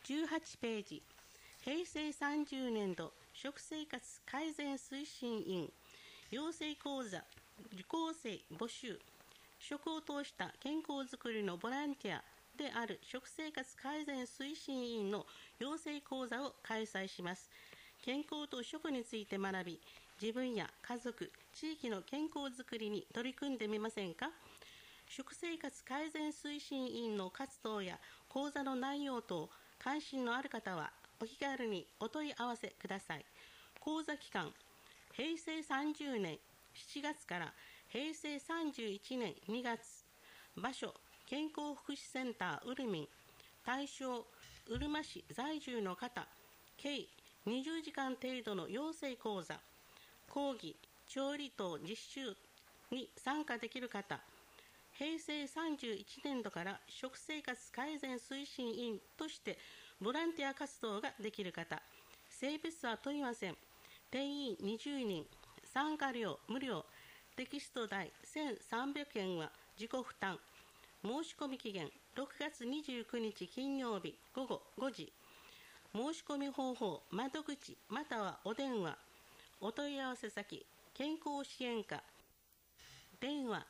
18ページ、平成30年度食生活改善推進員養成講座受講生募集。食を通した健康づくりのボランティアである食生活改善推進員の養成講座を開催します。健康と食について学び、自分や家族、地域の健康づくりに取り組んでみませんか。食生活改善推進員の活動や講座の内容等、関心のある方はお気軽にお問い合わせください。講座期間、平成30年7月から平成31年2月。場所、健康福祉センターうるみん。対象、うるま市在住の方。計20時間程度の養成講座。講義、調理等実習に参加できる方。平成31年度から食生活改善推進員としてボランティア活動ができる方。性別は問いません。定員20人。参加料無料。テキスト代1300円は自己負担。申し込み期限6月29日金曜日午後5時。申し込み方法、窓口またはお電話。お問い合わせ先、健康支援課。電話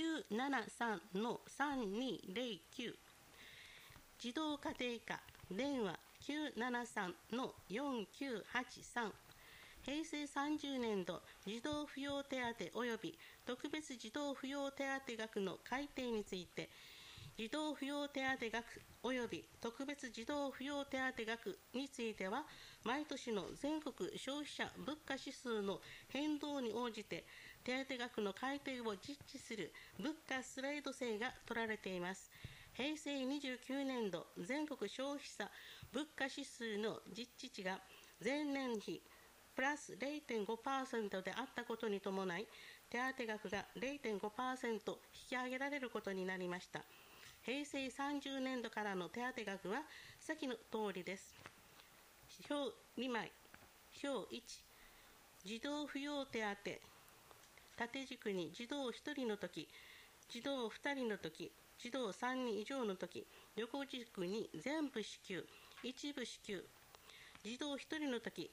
973-3209。児童家庭課。電話973-4983。平成30年度児童扶養手当及び特別児童扶養手当額の改定について、児童扶養手当額及び特別児童扶養手当額については、毎年の全国消費者物価指数の変動に応じて、手当額の改定を実施する物価スライド制が取られています。平成29年度全国消費者物価指数の実地値が前年比プラス 0.5% であったことに伴い、手当額が 0.5% 引き上げられることになりました。平成30年度からの手当額は先の通りです。表2枚。表1、児童扶養手当。縦軸に児童1人のとき、児童2人のとき、児童3人以上のとき、横軸に全部支給、一部支給。児童1人のとき、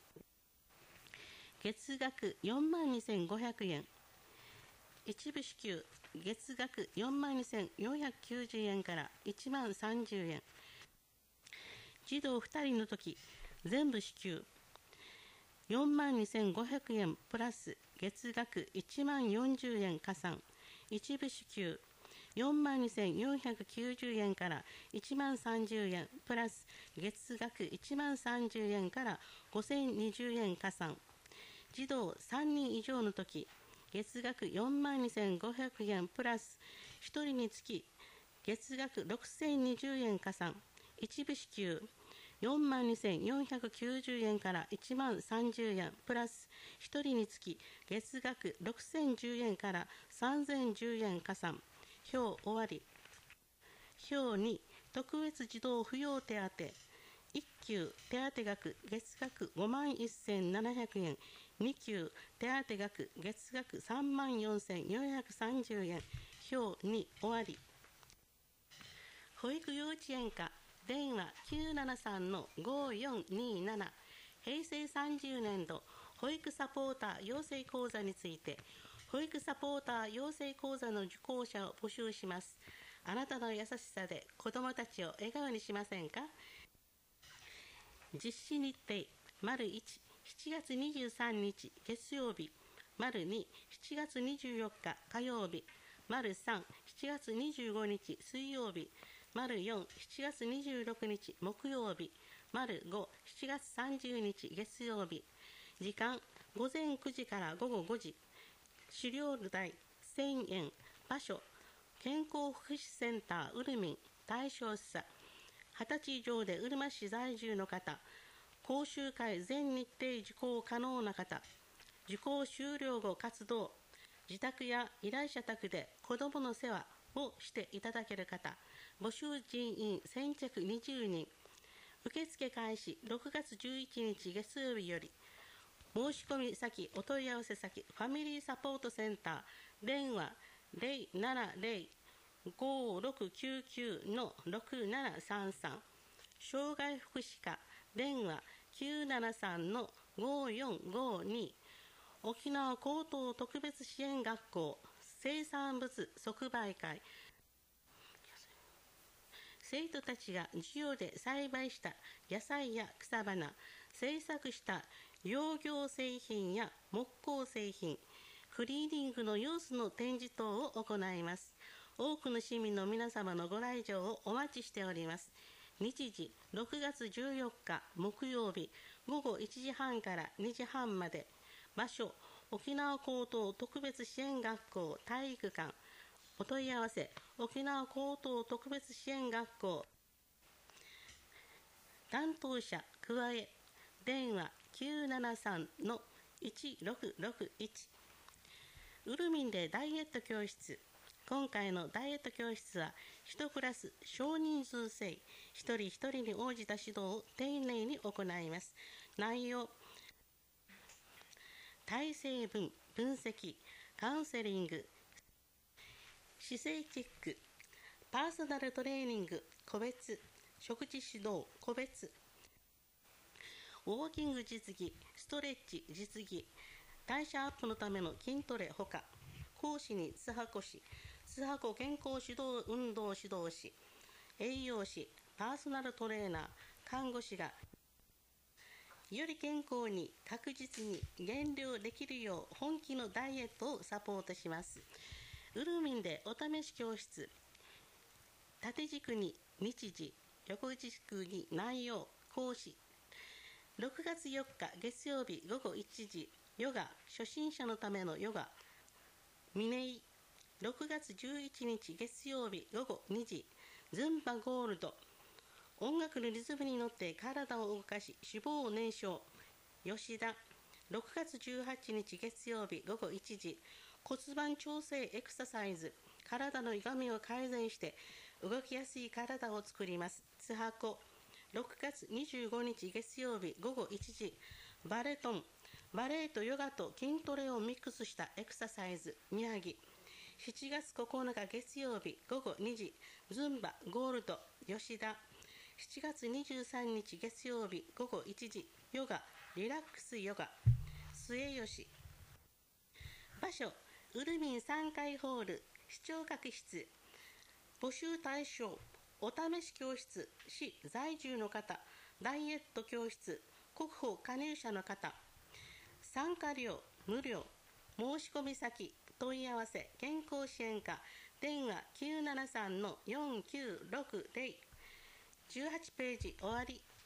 月額42,500円。一部支給、月額42,490円から10,030円。児童2人のとき、全部支給、42,500円プラス月額10,040円加算。一部支給、42,490円から10,030円プラス月額10,030円から5,020円加算。児童3人以上のとき、月額42,500円プラス1人につき月額6,020円加算。一部支給、42,490円から10,030円プラス1人につき月額6,010円から3,010円加算。表終わり。表2、特別児童扶養手当。1級手当額月額51,700円。2級手当額月額34,430円。表2終わり。保育幼稚園課。電話973-5427。平成30年度保育サポーター養成講座について、保育サポーター養成講座の受講者を募集します。あなたの優しさで子どもたちを笑顔にしませんか。実施日程、丸1、7月23日月曜日。丸2、7月24日火曜日。丸3、7月25日水曜日。丸4、7月26日木曜日。丸5、7月30日月曜日。時間、午前9時から午後5時。資料代1000円。場所、健康福祉センターうるみん。対象者、20歳以上でうるま市在住の方。講習会全日程受講可能な方。受講終了後活動。自宅や依頼者宅で子どもの世話をしていただける方。募集人員先着20人。受付開始6月11日月曜日より。申し込み先、お問い合わせ先、ファミリーサポートセンター。電話070-5699-6733。 障害福祉課電話 973-5452 沖縄高等特別支援学校生産物即売会生徒たちが授業で栽培した野菜や草花、製作した養業製品や木工製品、クリーニングの様子の展示等を行います。多くの市民の皆様のご来場をお待ちしております。日時6月14日木曜日午後1時半から2時半まで。場所沖縄高等特別支援学校体育館。お問い合わせ沖縄高等特別支援学校担当者加え電話 973-1661 ウルミンでダイエット教室。今回のダイエット教室は1クラス少人数制、一人一人に応じた指導を丁寧に行います。内容体成分分析、カウンセリング、姿勢チェック、パーソナルトレーニング個別、食事指導個別、ウォーキング実技、ストレッチ実技、代謝アップのための筋トレほか、講師に津波子師、津波子健康指導運動指導士、栄養士、パーソナルトレーナー、看護師がより健康に確実に減量できるよう本気のダイエットをサポートします。ウルミンでお試し教室。縦軸に日時、横軸に内容、講師。6月4日月曜日午後1時、ヨガ、初心者のためのヨガ。ミネイ。6月11日月曜日午後2時、ズンバゴールド。音楽のリズムに乗って体を動かし脂肪を燃焼。吉田。6月18日月曜日午後1時、骨盤調整エクササイズ。体の歪みを改善して動きやすい体を作ります。津波子。6月25日月曜日午後1時、バレトン。バレエとヨガと筋トレをミックスしたエクササイズ。宮城。7月9日月曜日午後2時、ズンバゴールド。吉田。7月23日月曜日午後1時、ヨガリラックスヨガ。末吉。場所ウルミン3階ホール視聴覚室。募集対象お試し教室、市在住の方、ダイエット教室、国保加入者の方。参加料無料。申し込み先問い合わせ健康支援課電話 973-4960。18ページ終わり。